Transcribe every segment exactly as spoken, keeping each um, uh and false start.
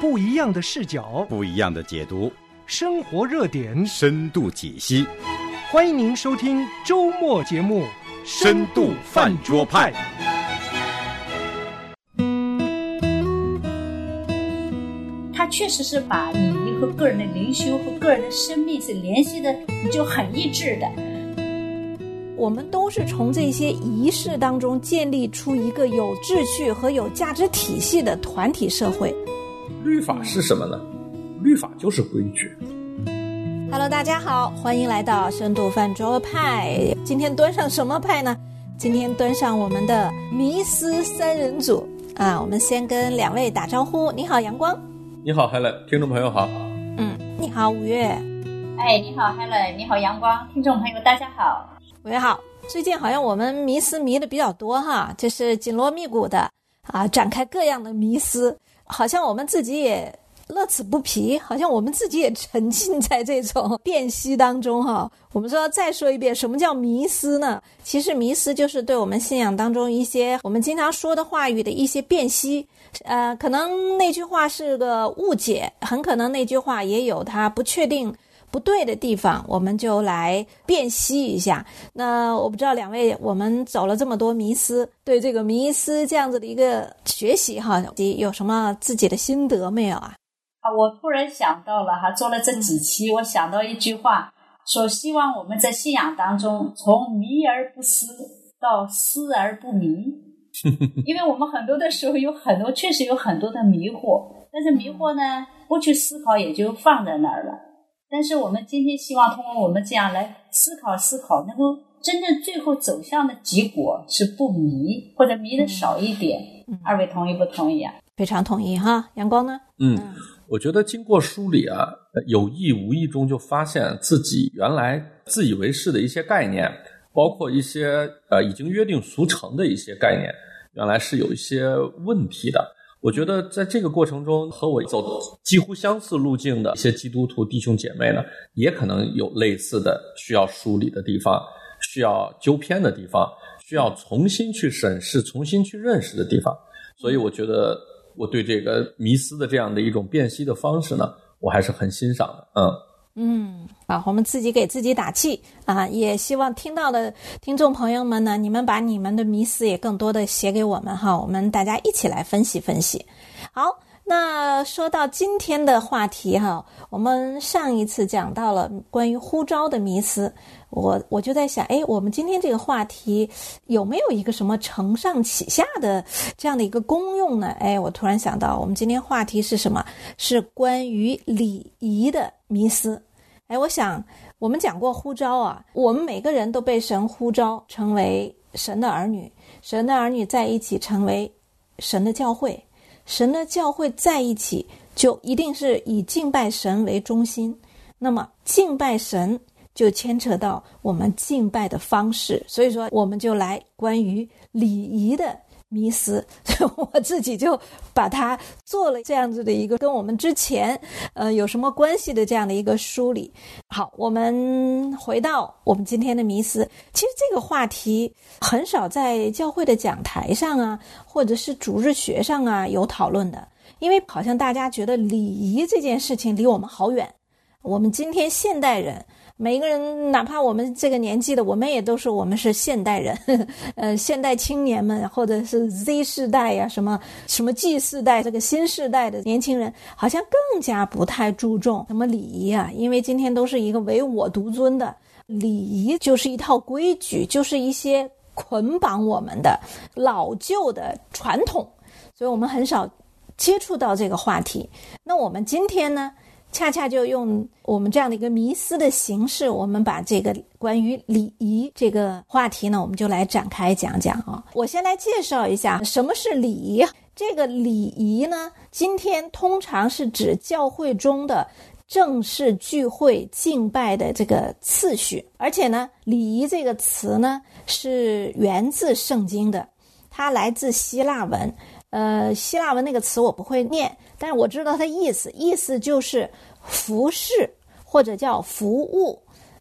不一样的视角， 不一样的解读， 生活热点， 深度解析。 欢迎您收听周末节目《 深度饭桌派》。 它确实是把你和个人的灵修和个人的生命是联系的，就很一致的。 我们都是从这些仪式当中建立出一个有秩序和有价值体系的团体社会。 律法是什么呢？律法就是规矩。 Hello， 大家好，欢迎来到深度饭桌派。今天端上什么派呢？今天端上我们的迷思三人组啊。我们先跟两位打招呼。你好，阳光。 你好 Helen， 听众朋友好。 嗯，你好，五月。 哎，你好 Helen， 你好阳光，听众朋友大家好。 五月好。最近好像我们迷思迷的比较多哈，就是紧锣密鼓的啊，展开各样的迷思，好像我们自己也乐此不疲，好像我们自己也沉浸在这种辨析当中哈。我们说再说一遍，什么叫迷思呢？其实迷思就是对我们信仰当中一些我们经常说的话语的一些辨析。呃，可能那句话是个误解，很可能那句话也有它不确定不对的地方，我们就来辨析一下。那我不知道两位，我们走了这么多迷思，对这个迷思这样子的一个学习哈，有什么自己的心得没有啊？ 啊，我突然想到了哈，做了这几期，我想到一句话，说希望我们在信仰当中从迷而不思到思而不迷。因为我们很多的时候有很多确实有很多的迷惑，但是迷惑呢不去思考也就放在那儿了。但是我们今天希望通过我们这样来思考思考，能够真正最后走向的结果是不迷，或者迷的少一点。嗯、二位同意不同意啊？ 非常同意哈。阳光呢？ 嗯，我觉得经过梳理啊，有意无意中就发现自己原来自以为是的一些概念，包括一些呃已经约定俗成的一些概念，原来是有一些问题的。我觉得在这个过程中，和我走几乎相似路径的一些基督徒弟兄姐妹呢，也可能有类似的需要梳理的地方，需要纠偏的地方，需要重新去审视、重新去认识的地方。所以我觉得我对这个迷思的这样的一种辨析的方式呢，我还是很欣赏的。嗯嗯，好，我们自己给自己打气啊！也希望听到的听众朋友们呢，你们把你们的迷思也更多的写给我们哈，我们大家一起来分析分析。好，那说到今天的话题哈，我们上一次讲到了关于呼召的迷思，我我就在想，哎，我们今天这个话题有没有一个什么承上启下的这样的一个功用呢？哎，我突然想到，我们今天话题是什么？是关于礼仪的迷思。哎，我想我们讲过呼召啊，我们每个人都被神呼召成为神的儿女，神的儿女在一起成为神的教会，神的教会在一起就一定是以敬拜神为中心。那么敬拜神就牵扯到我们敬拜的方式，所以说我们就来关于礼仪的迷思，我自己就把它做了这样子的一个跟我们之前呃有什么关系的这样的一个梳理。好，我们回到我们今天的迷思。其实这个话题很少在教会的讲台上啊，或者是主日学上啊有讨论的，因为好像大家觉得礼仪这件事情离我们好远。我们今天现代人每一个人，哪怕我们这个年纪的，我们也都是我们是现代人，呵呵呃，现代青年们，或者是 Z 世代呀、啊，什么什么 G 世代，这个新世代的年轻人，好像更加不太注重什么礼仪啊，因为今天都是一个唯我独尊的礼仪，就是一套规矩，就是一些捆绑我们的老旧的传统，所以我们很少接触到这个话题。那我们今天呢？恰恰就用我们这样的一个迷思的形式，我们把这个关于礼仪这个话题呢，我们就来展开讲讲啊。我先来介绍一下什么是礼仪。这个礼仪呢，今天通常是指教会中的正式聚会敬拜的这个次序，而且呢，礼仪这个词呢是源自圣经的，它来自希腊文。呃，希腊文那个词我不会念，但是我知道它意思，意思就是服侍或者叫服务。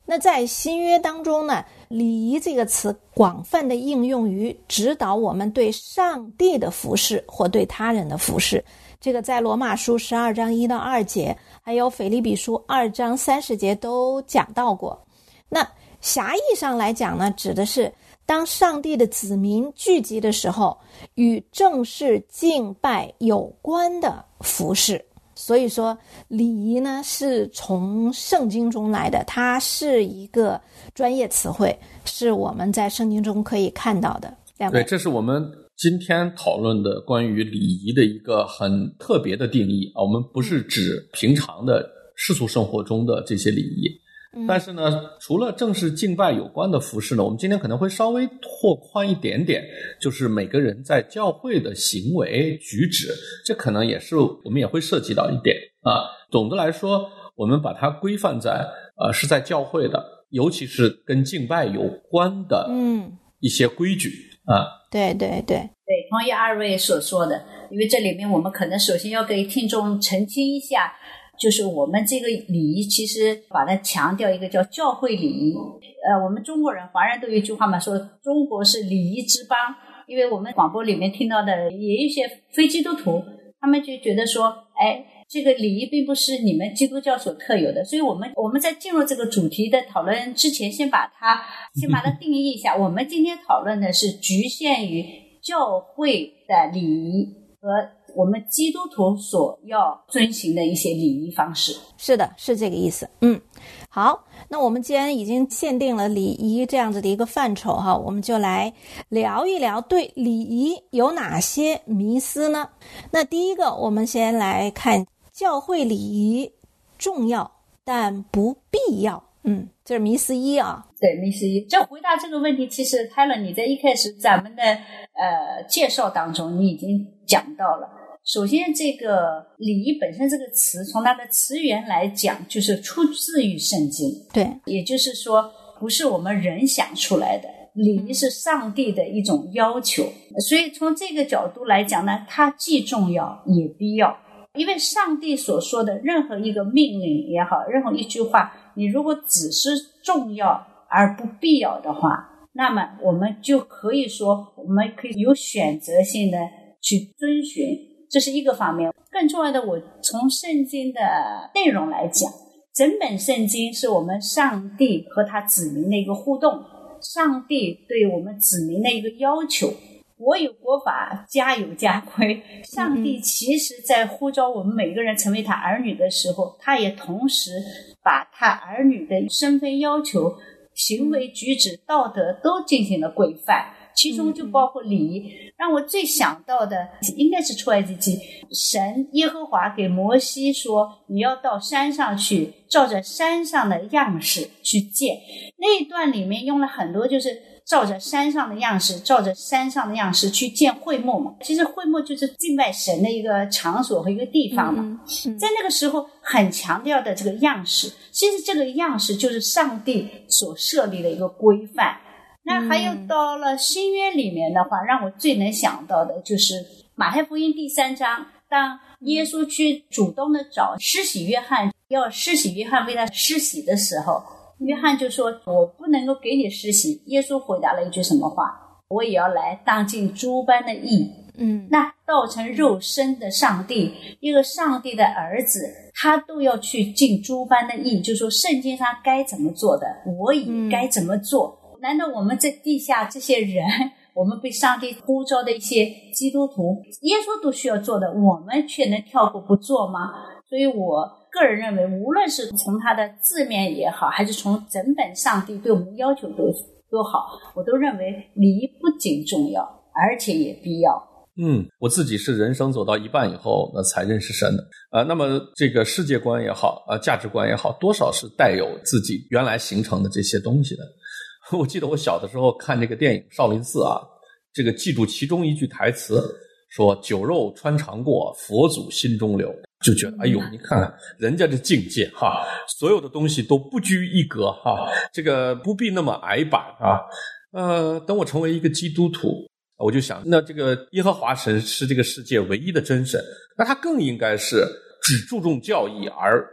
那在新约当中呢，礼仪这个词广泛的应用于指导我们对上帝的服事或对他人的服事。这个在罗马书十二章一到二节，还有腓立比书二章三十节都讲到过。那狭义上来讲呢，指的是当上帝的子民聚集的时候，与正式敬拜有关的服事。所以说礼仪呢是从圣经中来的，它是一个专业词汇，是我们在圣经中可以看到的。 对，这是我们今天讨论的关于礼仪的一个很特别的定义啊。我们不是指平常的世俗生活中的这些礼仪，嗯、但是呢，除了正式敬拜有关的服事呢，我们今天可能会稍微拓宽一点点，就是每个人在教会的行为举止，这可能也是我们也会涉及到一点啊。总的来说，我们把它规范在呃是在教会的，尤其是跟敬拜有关的嗯一些规矩啊。 对对对对，同意二位所说的，因为这里面我们可能首先要给听众澄清一下。就是我们这个礼仪其实把它强调一个叫教会礼仪，呃，我们中国人华人都有一句话嘛，说中国是礼仪之邦。因为我们广播里面听到的也有一些非基督徒，他们就觉得说，哎，这个礼仪并不是你们基督教所特有的。所以我们我们在进入这个主题的讨论之前，先把它先把它定义一下。我们今天讨论的是局限于教会的礼仪和我们基督徒所要遵循的一些礼仪方式。 是的，是这个意思。嗯，好，那我们既然已经限定了礼仪这样子的一个范畴哈，我们就来聊一聊对礼仪有哪些迷思呢？那第一个，我们先来看教会礼仪重要但不必要。嗯，这是迷思一啊。 对，迷思一。这回答这个问题，其实泰勒你在一开始咱们的呃介绍当中你已经讲到了。首先，这个礼仪本身这个词，从它的词源来讲，就是出自于圣经。 对， 也就是说，不是我们人想出来的，礼仪是上帝的一种要求。所以从这个角度来讲呢，它既重要也必要。因为上帝所说的任何一个命令也好，任何一句话，你如果只是重要而不必要的话，那么我们就可以说，我们可以有选择性的去遵循。这是一个方面。更重要的，我从圣经的内容来讲，整本圣经是我们上帝和他子民的一个互动，上帝对我们子民的一个要求，国有国法，家有家规。上帝其实在呼召我们每个人成为他儿女的时候，他也同时把他儿女的身份要求、行为举止、道德都进行了规范，其中就包括礼仪。让我最想到的应该是出埃及记，神耶和华给摩西说，你要到山上去，照着山上的样式去建。那一段里面用了很多就是照着山上的样式，照着山上的样式去建会幕嘛。其实会幕就是敬拜神的一个场所和一个地方嘛。嗯嗯、在那个时候很强调的这个样式，其实这个样式就是上帝所设立的一个规范。那还有到了新约里面的话，让我最能想到的就是马太福音第三章，当耶稣去主动的找施洗约翰，要施洗约翰为他施洗的时候，约翰就说，我不能够给你施洗。耶稣回答了一句什么话？我也要来当尽诸般的义。嗯，那道成肉身的上帝，一个上帝的儿子，他都要去尽诸般的义，就是说圣经上该怎么做的，我也该怎么做。嗯，难道我们在地下这些人，我们被上帝呼召的一些基督徒，耶稣都需要做的，我们却能跳过不做吗？所以我个人认为，无论是从它的字面也好，还是从整本上帝对我们的要求都都好，我都认为礼仪不仅重要，而且也必要。 嗯，我自己是人生走到一半以后那才认识神的啊、呃。那么这个世界观也好啊、呃，价值观也好，多少是带有自己原来形成的这些东西的。我记得我小的时候看这个电影《少林寺》啊，这个记住其中一句台词，说酒肉穿肠过，佛祖心中留，就觉得哎呦，你看看人家的境界哈，所有的东西都不拘一格哈，这个不必那么矮板啊。呃，等我成为一个基督徒，我就想，那这个耶和华神是这个世界唯一的真神，那他更应该是只注重教义而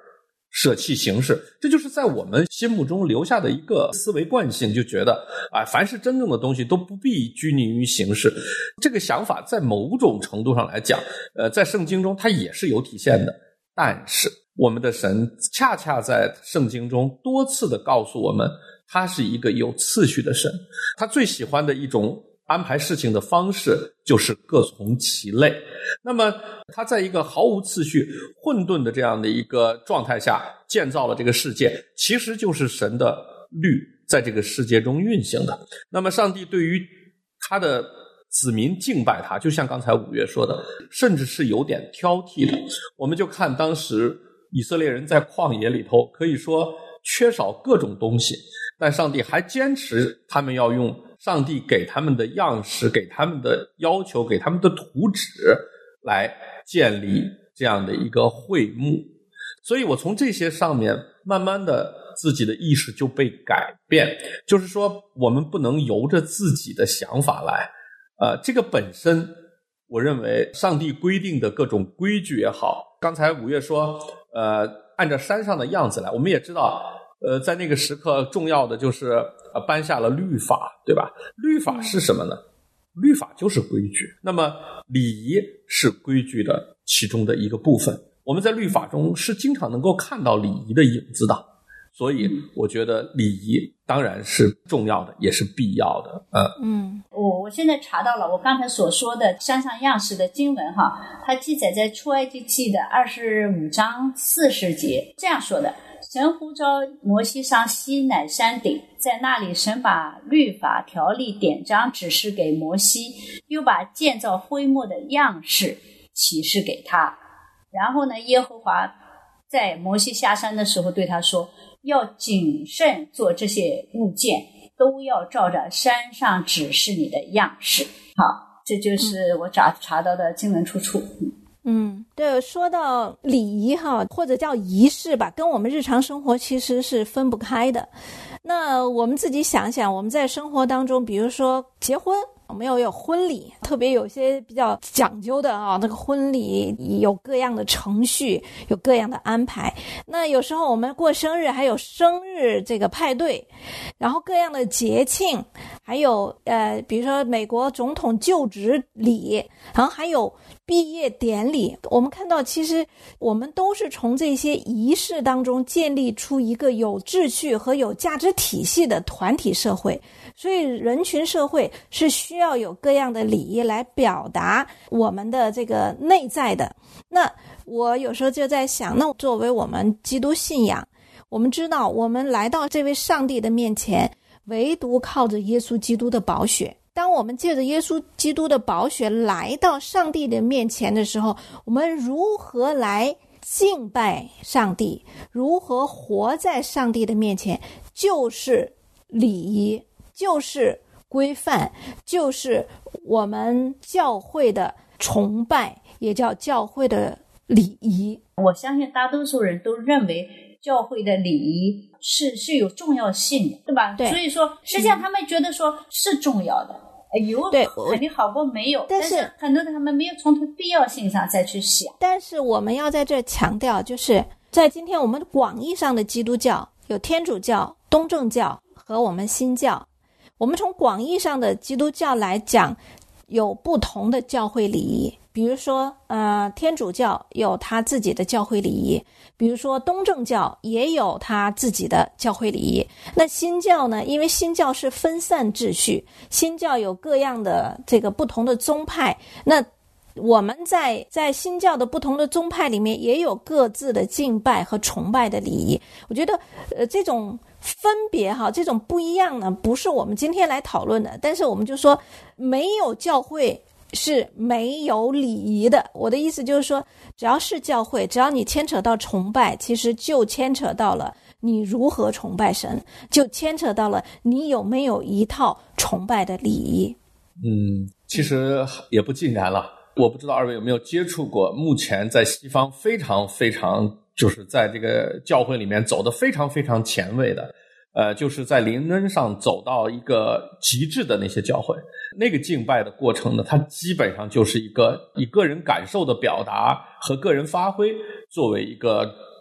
舍弃形式，这就是在我们心目中留下的一个思维惯性，就觉得啊，凡是真正的东西都不必拘泥于形式。这个想法在某种程度上来讲，呃，在圣经中它也是有体现的。但是我们的神恰恰在圣经中多次的告诉我们，他是一个有次序的神。他最喜欢的一种安排事情的方式就是各从其类。那么他在一个毫无次序混沌的这样的一个状态下建造了这个世界，其实就是神的律在这个世界中运行的。那么上帝对于他的子民敬拜他，就像刚才五月说的，甚至是有点挑剔的。我们就看当时以色列人在旷野里头，可以说缺少各种东西，但上帝还坚持他们要用上帝给他们的样式，给他们的要求，给他们的图纸来建立这样的一个会幕。所以我从这些上面慢慢的自己的意识就被改变，就是说我们不能由着自己的想法来。呃，这个本身我认为上帝规定的各种规矩也好，刚才五月说呃，按照山上的样子来，我们也知道呃，在那个时刻重要的就是呃颁下了律法，对吧？律法是什么呢？律法就是规矩。那么礼仪是规矩的其中的一个部分，我们在律法中是经常能够看到礼仪的影子的。所以我觉得礼仪当然是重要的，也是必要的。嗯嗯，我我现在查到了我刚才所说的山上样式的经文哈，它记载在出埃及记的二十五章四十节，这样说的：神呼召摩西上西乃山顶，在那里神把律法、条例、典章指示给摩西，又把建造会幕的样式启示给他。然后呢，耶和华在摩西下山的时候对他说，要谨慎做这些物件，都要照着山上指示你的样式。好，这就是我查查到的经文出处。 嗯，对，说到礼仪哈，或者叫仪式吧，跟我们日常生活其实是分不开的。那我们自己想想，我们在生活当中，比如说结婚，我们要有婚礼，特别有些比较讲究的啊，那个婚礼有各样的程序，有各样的安排。那有时候我们过生日还有生日这个派对，然后各样的节庆，还有呃，比如说美国总统就职礼，然后还有毕业典礼。我们看到其实我们都是从这些仪式当中建立出一个有秩序和有价值体系的团体社会，所以人群社会是需要有各样的礼仪来表达我们的这个内在的。那我有时候就在想，那作为我们基督信仰，我们知道我们来到这位上帝的面前，唯独靠着耶稣基督的宝血。当我们借着耶稣基督的宝血来到上帝的面前的时候，我们如何来敬拜上帝，如何活在上帝的面前，就是礼仪，就是规范，就是我们教会的崇拜，也叫教会的礼仪。 我相信大多数人都认为教会的礼仪是是有重要性的，对吧？对，所以说实际上他们觉得说是重要的，有肯定好过没有，但是很多的他们没有从必要性上再去想。 但是我们要在这强调，就是在今天我们广义上的基督教有天主教、东正教和我们新教。我们从广义上的基督教来讲，有不同的教会礼仪。比如说呃，天主教有他自己的教会礼仪，比如说东正教也有他自己的教会礼仪。那新教呢，因为新教是分散秩序，新教有各样的这个不同的宗派，那我们在在新教的不同的宗派里面也有各自的敬拜和崇拜的礼仪。我觉得呃，这种分别哈，这种不一样呢，不是我们今天来讨论的，但是我们就说没有教会是没有礼仪的。我的意思就是说，只要是教会，只要你牵扯到崇拜，其实就牵扯到了你如何崇拜神，就牵扯到了你有没有一套崇拜的礼仪。 嗯，其实也不尽然了。我不知道二位有没有接触过，目前在西方非常非常就是在这个教会里面走得非常非常前卫的，呃，就是在灵恩上走到一个极致的那些教会，那个敬拜的过程呢，它基本上就是一个以个人感受的表达和个人发挥作为一个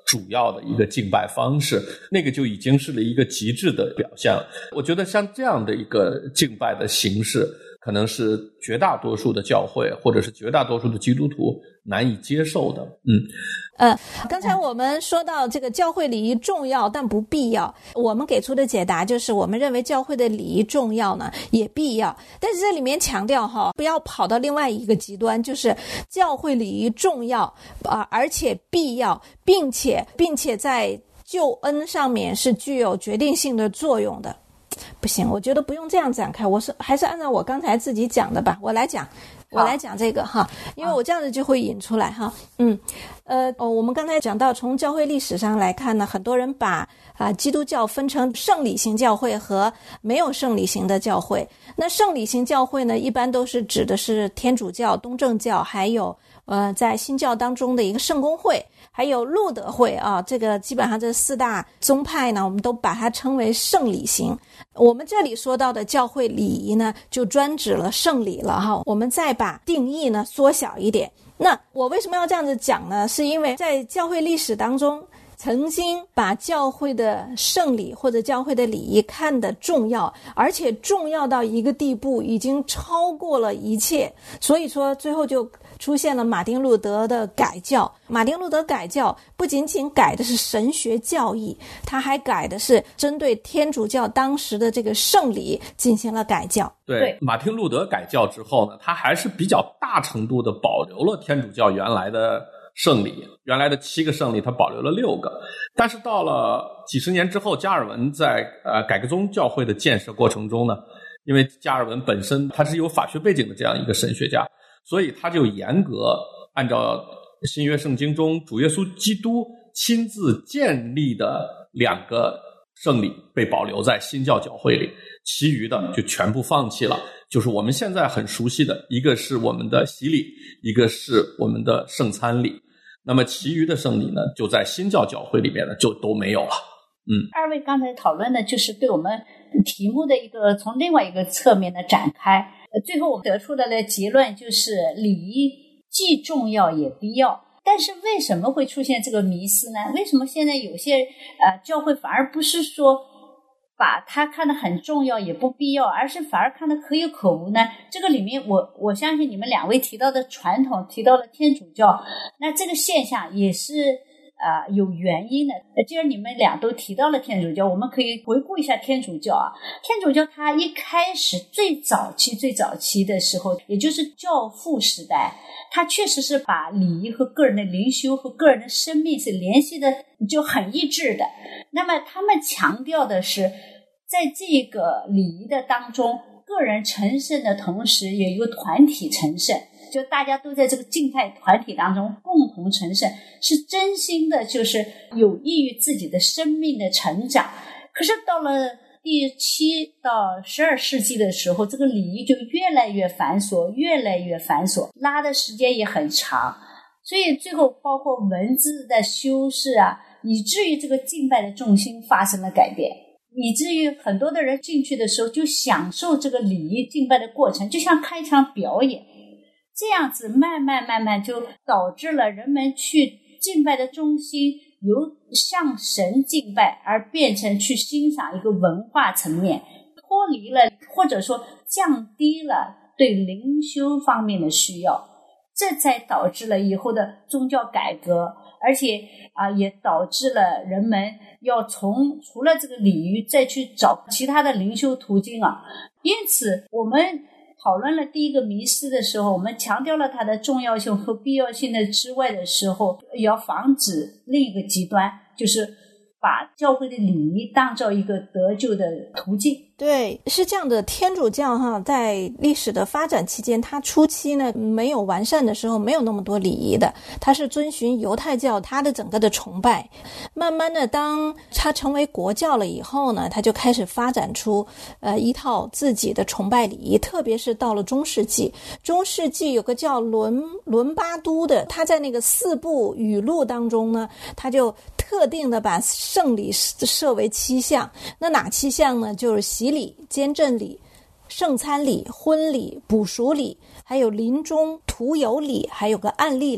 主要的一个敬拜方式，那个就已经是了一个极致的表现了。我觉得像这样的一个敬拜的形式，可能是绝大多数的教会或者是绝大多数的基督徒难以接受的。嗯， 呃，刚才我们说到这个教会礼仪重要但不必要，我们给出的解答就是我们认为教会的礼仪重要呢也必要，但是这里面强调哈，不要跑到另外一个极端，就是教会礼仪重要啊、呃，而且必要，并且并且在救恩上面是具有决定性的作用的。不行，我觉得不用这样展开，我是还是按照我刚才自己讲的吧，我来讲我来讲这个哈，因为我这样子就会引出来哈。嗯，呃，哦，我们刚才讲到，从教会历史上来看呢，很多人把啊、呃、基督教分成圣礼型教会和没有圣礼型的教会。那圣礼型教会呢，一般都是指的是天主教、东正教，还有呃在新教当中的一个圣公会，还有路德会啊，这个基本上这四大宗派呢，我们都把它称为圣礼型。我们这里说到的教会礼仪呢，就专指了圣礼了哈。我们再把定义呢缩小一点。那我为什么要这样子讲呢？是因为在教会历史当中，曾经把教会的圣礼或者教会的礼仪看得重要，而且重要到一个地步，已经超过了一切。所以说最后就出现了马丁路德的改教。马丁路德改教不仅仅改的是神学教义，他还改的是针对天主教当时的这个圣礼进行了改教。 对，马丁路德改教之后呢，他还是比较大程度的保留了天主教原来的圣礼，原来的七个圣礼他保留了六个。但是到了几十年之后，加尔文在呃改革宗教会的建设过程中呢，因为加尔文本身他是有法学背景的这样一个神学家，所以他就严格按照新约圣经中主耶稣基督亲自建立的两个圣礼被保留在新教教会里，其余的就全部放弃了。就是我们现在很熟悉的，一个是我们的洗礼，一个是我们的圣餐礼。那么其余的圣礼呢，就在新教教会里面呢就都没有了。嗯， 二位刚才讨论的就是对我们题目的一个从另外一个侧面的展开。最后我得出来的结论就是礼仪既重要也必要。但是为什么会出现这个迷思呢？为什么现在有些呃教会反而不是说把它看得很重要也不必要，而是反而看得可有可无呢？这个里面我我相信你们两位提到的传统，提到了天主教，那这个现象也是呃有原因的。既然你们俩都提到了天主教，我们可以回顾一下天主教啊。天主教它一开始最早期最早期的时候，也就是教父时代，它确实是把礼仪和个人的灵修和个人的生命是联系的就很一致的。那么他们强调的是在这个礼仪的当中，个人成圣的同时也有团体成圣，就大家都在这个静态团体当中共同成圣，是真心的，就是有益于自己的生命的成长。可是到了第七到十二世纪的时候，这个礼仪就越来越繁琐，越来越繁琐，拉的时间也很长，所以最后包括文字的修饰啊，以至于这个敬拜的重心发生了改变，以至于很多的人进去的时候就享受这个礼仪敬拜的过程，就像看一场表演。这样子慢慢慢慢就导致了人们去敬拜的中心由向神敬拜而变成去欣赏一个文化层面，脱离了或者说降低了对灵修方面的需要，这才导致了以后的宗教改革，而且啊，也导致了人们要从除了这个礼仪再去找其他的灵修途径啊。因此我们讨论了第一个迷思的时候，我们强调了它的重要性和必要性的之外的时候，也要防止另一个极端，就是把教会的礼仪当作一个得救的途径。 对，是这样的，天主教哈，在历史的发展期间，它初期呢没有完善的时候，没有那么多礼仪的，它是遵循犹太教它的整个的崇拜。慢慢的，当它成为国教了以后呢，它就开始发展出呃一套自己的崇拜礼仪，特别是到了中世纪。中世纪有个叫伦伦巴都的，他在那个四部语录当中呢，他就特定的把圣礼设为七项。那哪七项呢？就是洗礼、监正礼、圣餐礼、婚礼、补赎礼，还有临终、徒有礼，还有个案例礼。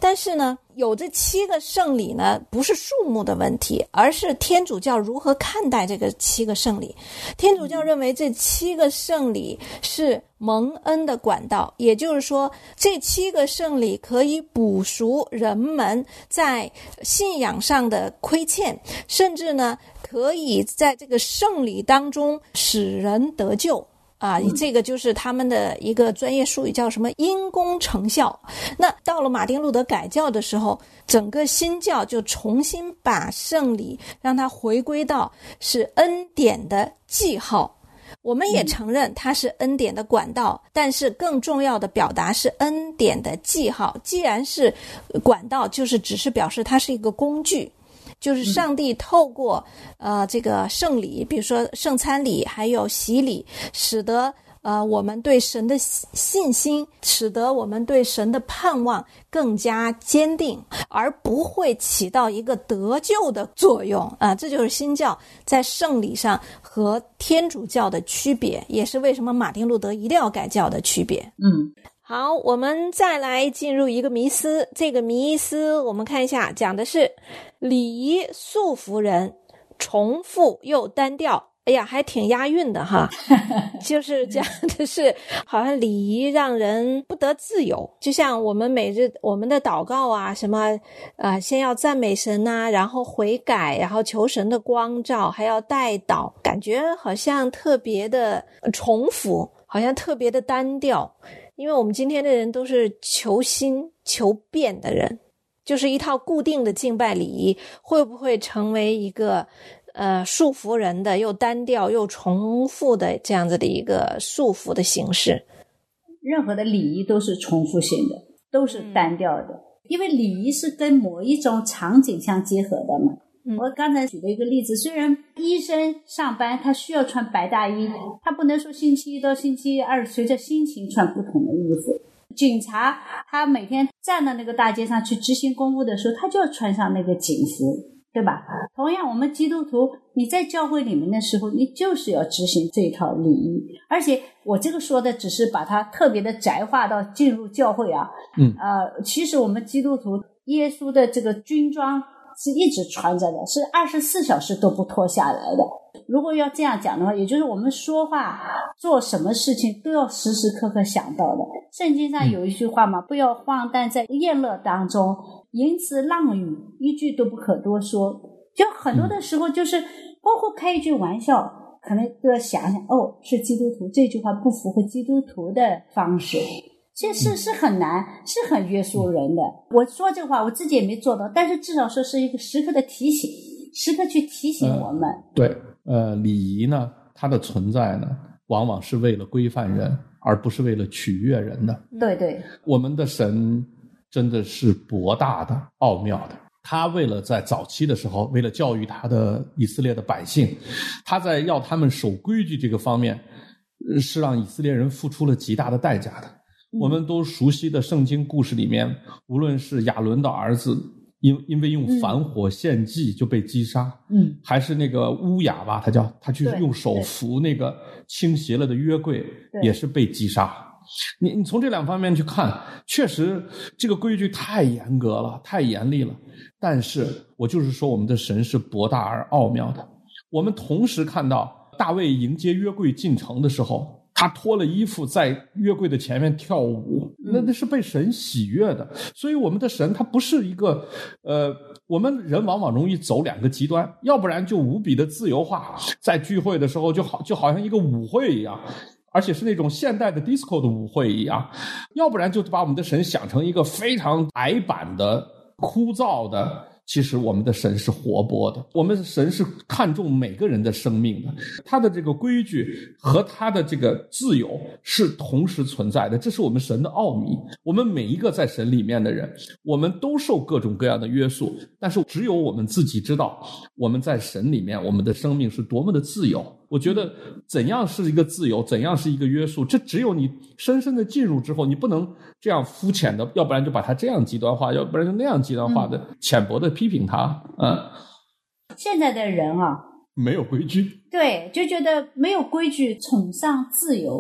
但是呢，有这七个圣礼呢，不是数目的问题，而是天主教如何看待这个七个圣礼。天主教认为这七个圣礼是蒙恩的管道，也就是说，这七个圣礼可以补赎人们在信仰上的亏欠，甚至呢，可以在这个圣礼当中使人得救。啊，这个就是他们的一个专业术语，叫什么因功成效。那到了马丁路德改教的时候，整个新教就重新把圣礼让它回归到是恩典的记号。我们也承认它是恩典的管道，但是更重要的表达是恩典的记号。既然是管道，就是只是表示它是一个工具，就是上帝透过呃这个圣礼，比如说圣餐礼还有洗礼，使得呃我们对神的信心，使得我们对神的盼望更加坚定，而不会起到一个得救的作用啊、呃！这就是新教在圣礼上和天主教的区别，也是为什么马丁路德一定要改教的区别。 嗯。 好，我们再来进入一个迷思。这个迷思我们看一下，讲的是礼仪束缚人，重复又单调。哎呀，还挺押韵的哈。就是讲的是好像礼仪让人不得自由，就像我们每日我们的祷告啊，什么呃先要赞美神啊，然后悔改，然后求神的光照，还要代祷，感觉好像特别的重复，好像特别的单调。因为我们今天的人都是求新求变的人，就是一套固定的敬拜礼仪会不会成为一个呃束缚人的又单调又重复的这样子的一个束缚的形式？ 任何的礼仪都是重复性的，都是单调的、嗯、因为礼仪是跟某一种场景相结合的嘛。我刚才举了一个例子，虽然医生上班他需要穿白大衣，他不能说星期一到星期二随着心情穿不同的衣服。警察他每天站到那个大街上去执行公务的时候，他就要穿上那个警服，对吧？同样我们基督徒，你在教会里面的时候，你就是要执行这一套礼仪。而且我这个说的只是把它特别的窄化到进入教会啊。嗯，呃，其实我们基督徒耶稣的这个军装是一直穿着的，是二十四小时都不脱下来的。如果要这样讲的话，也就是我们说话做什么事情都要时时刻刻想到的。圣经上有一句话嘛，不要荒诞在宴乐当中，淫词浪语一句都不可多说。就很多的时候就是包括开一句玩笑，可能都要想想，哦，是基督徒，这句话不符合基督徒的方式。这是是很难，是很约束人的。我说这话我自己也没做到，但是至少说是一个时刻的提醒，时刻去提醒我们。 呃、对，呃，礼仪呢，它的存在呢，往往是为了规范人，而不是为了取悦人的。 对对， 我们的神真的是博大的、奥妙的。他为了在早期的时候，为了教育他的以色列的百姓，他在要他们守规矩这个方面，是让以色列人付出了极大的代价的。我们都熟悉的圣经故事里面，无论是亚伦的儿子因因为用反火献祭就被击杀，嗯，还是那个乌雅吧，他叫他去用手扶那个倾斜了的约柜，也是被击杀。你你从这两方面去看，确实这个规矩太严格了，太严厉了。但是我就是说，我们的神是博大而奥妙的。我们同时看到大卫迎接约柜进城的时候，他脱了衣服在约柜的前面跳舞，那那是被神喜悦的。所以我们的神他不是一个呃，我们人往往容易走两个极端，要不然就无比的自由化，在聚会的时候就好就好像一个舞会一样，而且是那种现代的 disco 的舞会一样，要不然就把我们的神想成一个非常矮板的枯燥的。其实我们的神是活泼的，我们的神是看重每个人的生命的，他的这个规矩和他的这个自由是同时存在的，这是我们神的奥秘。我们每一个在神里面的人，我们都受各种各样的约束，但是只有我们自己知道我们在神里面我们的生命是多么的自由。我觉得怎样是一个自由，怎样是一个约束，这只有你深深的进入之后，你不能这样肤浅的，要不然就把它这样极端化，要不然就那样极端化的、嗯、浅薄的批评它。嗯， 现在的人啊， 没有规矩， 对，就觉得没有规矩，崇尚自由。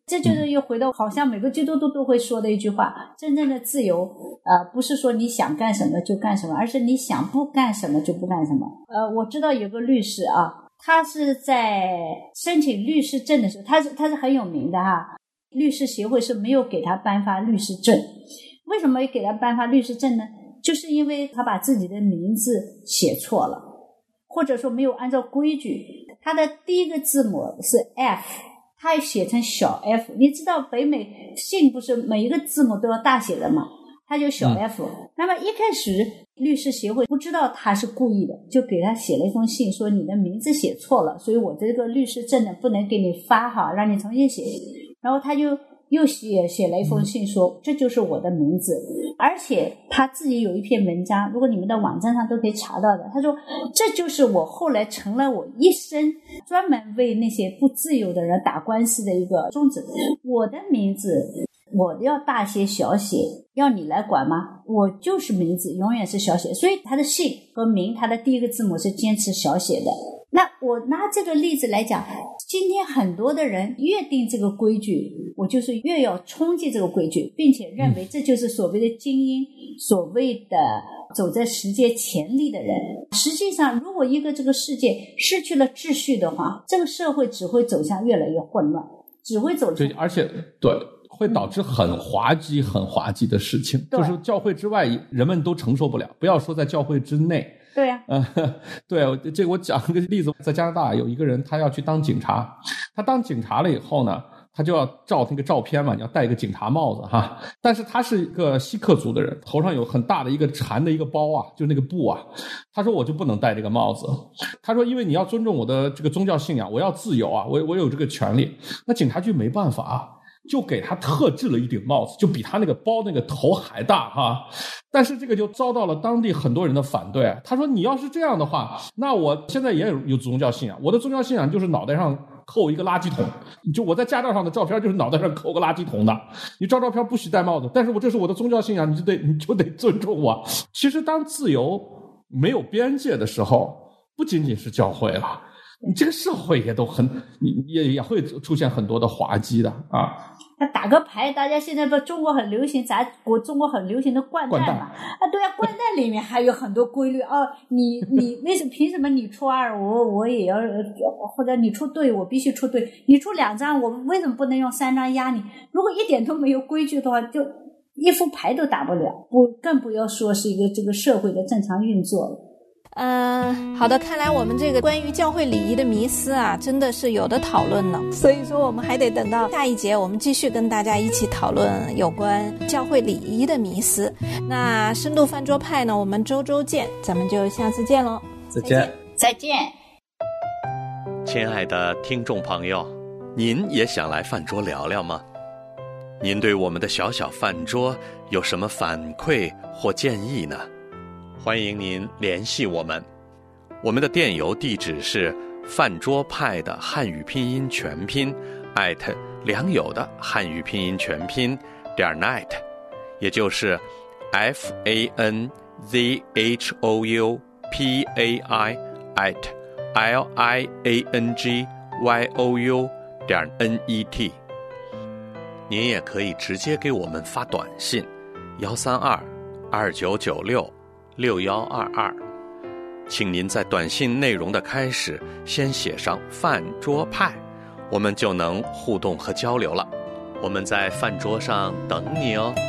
这就是又回到好像每个基督徒都会说的一句话，真正的自由呃，不是说你想干什么就干什么，而是你想不干什么就不干什么。呃，我知道有个律师啊，他是在申请律师证的时候，他是他是很有名的哈，律师协会是没有给他颁发律师证。为什么给他颁发律师证呢？就是因为他把自己的名字写错了，或者说没有按照规矩，他的第一个字母是 F， 他写成小 f， 你知道北美姓不是每一个字母都要大写的吗？他就小 f、嗯、那么一开始律师协会不知道他是故意的，就给他写了一封信说你的名字写错了，所以我这个律师证呢不能给你发哈，让你重新写。然后他就又写写了一封信说这就是我的名字，而且他自己有一篇文章，如果你们的网站上都可以查到的，他说这就是我后来成了我一生专门为那些不自由的人打官司的一个宗旨。我的名字我要大写小写，要你来管吗？我就是名字永远是小写，所以他的姓和名他的第一个字母是坚持小写的。那我拿这个例子来讲，今天很多的人越定这个规矩，我就是越要冲击这个规矩，并且认为这就是所谓的精英，所谓的走在世界前列的人。实际上如果一个这个世界失去了秩序的话，这个社会只会走向越来越混乱，只会走向对，而且对会导致很滑稽很滑稽的事情，就是教会之外人们都承受不了，不要说在教会之内。 对啊， 呃，对，这个我讲一个例子，在加拿大有一个人他要去当警察，他当警察了以后呢，他就要照那个照片嘛，你要戴一个警察帽子哈。但是他是一个锡克族的人，头上有很大的一个缠的一个包啊，就是那个布啊。他说我就不能戴这个帽子，他说因为你要尊重我的这个宗教信仰，我要自由啊，我我有这个权利。那警察局没办法啊，就给他特制了一顶帽子，就比他那个包那个头还大哈。但是这个就遭到了当地很多人的反对。他说你要是这样的话，那我现在也有有宗教信仰，我的宗教信仰就是脑袋上扣一个垃圾桶，就我在驾照上的照片就是脑袋上扣个垃圾桶的，你照照片不许戴帽子，但是我这是我的宗教信仰，你就得你就得尊重我。其实当自由没有边界的时候，不仅仅是教会了，你这个社会也都很也也会出现很多的滑稽的啊。 那打个牌，大家现在不中国很流行，咱国中国很流行的掼蛋嘛？啊，对啊，掼蛋里面还有很多规律哦。你你为什么凭什么你出二我我也要，或者你出对我必须出对，你出两张我为什么不能用三张压你？如果一点都没有规矩的话，就一副牌都打不了，不更不要说是一个这个社会的正常运作了。 嗯，好的，看来我们这个关于教会礼仪的迷思啊，真的是有的讨论呢。所以说我们还得等到下一节，我们继续跟大家一起讨论有关教会礼仪的迷思。那深度饭桌派呢，我们周周见，咱们就下次见咯。 再见， 再见。 亲爱的听众朋友，您也想来饭桌聊聊吗？您对我们的小小饭桌有什么反馈或建议呢？欢迎您联系我们，我们的电邮地址是饭桌派的汉语拼音全拼 at 良友的汉语拼音全拼点 net， 也就是 f a n z h o u p a i at l i a n g y o u 点 n e t。 您也可以直接给我们发短信幺三二二九九六六幺二二，请您在短信内容的开始先写上饭桌派，我们就能互动和交流了。我们在饭桌上等你哦。